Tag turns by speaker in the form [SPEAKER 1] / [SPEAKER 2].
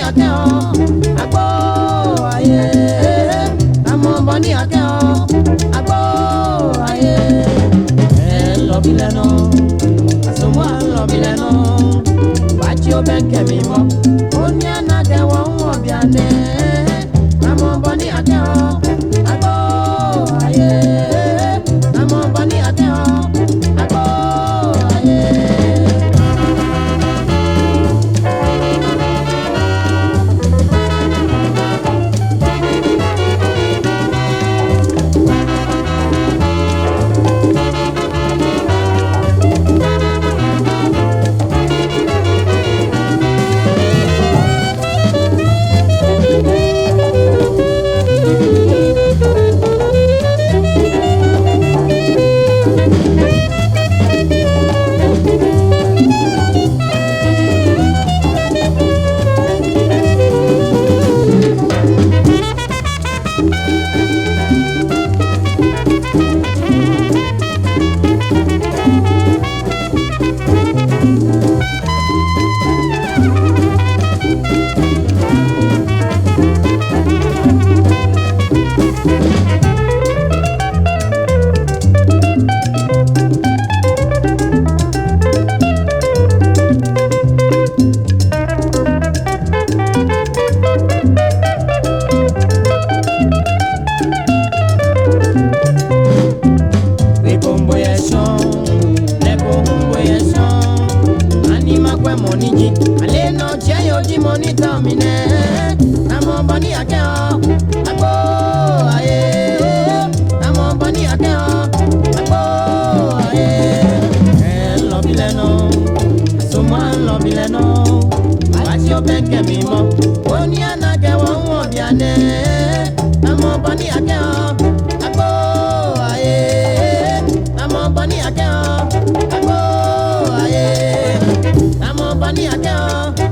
[SPEAKER 1] akeo, agbo aye. Amo boni akeo, agbo aye. Lobileno, asomo lobileno. Bachi obenke mimo, onya na ke won obiane. Amo boni akeo, agbo aye. Amo boni akeo, agbo aye. Money, ale no cheyo di money tamine. Amo bani akeo, agbo aye. Amo bani akeo, agbo aye. Lobileno, asoma lobileno. Bachi obenke mimo, oni anake won obiane. Amo bani akeo, agbo aye. Amo bani akeo, agbo aye. Bani akeo.